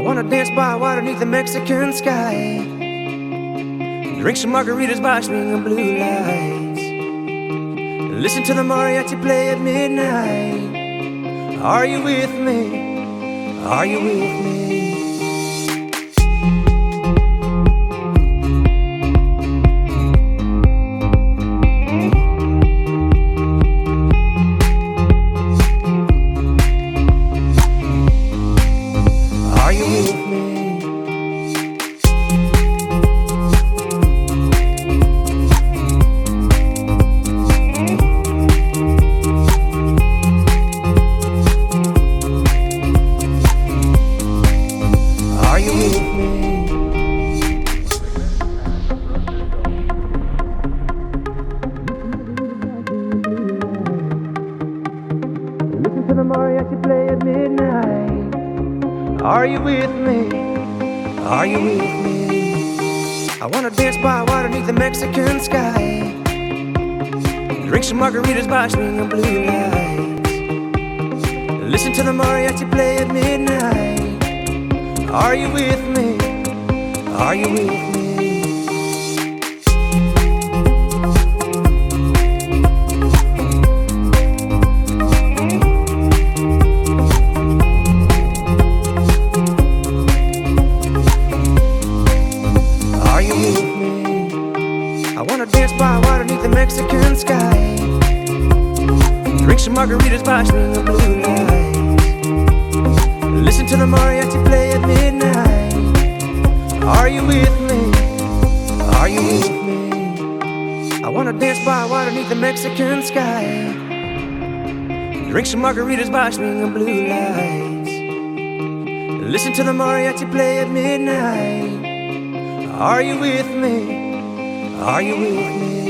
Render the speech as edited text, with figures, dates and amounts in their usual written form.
wanna dance by water beneath the Mexican sky, drink some margaritas by swinging blue lights, listen to the mariachi play at midnight. Are you with me? Are you with me? Listen to the mariachi play at midnight. Are you with me? Are you with me? I wanna dance by water beneath the Mexican sky, drink some margaritas by swinging blue lights, listen to the mariachi play at midnight. Are you with me? Are you with me? I wanna dance by water beneath the Mexican sky, drink some margaritas by swinging blue lights, listen to the mariachi play at midnight. Are you with me? Are you with me? I wanna dance by water beneath the Mexican sky, drink some margaritas by swinging blue lights, listen to the mariachi play at midnight. Are you with me? Are you with me?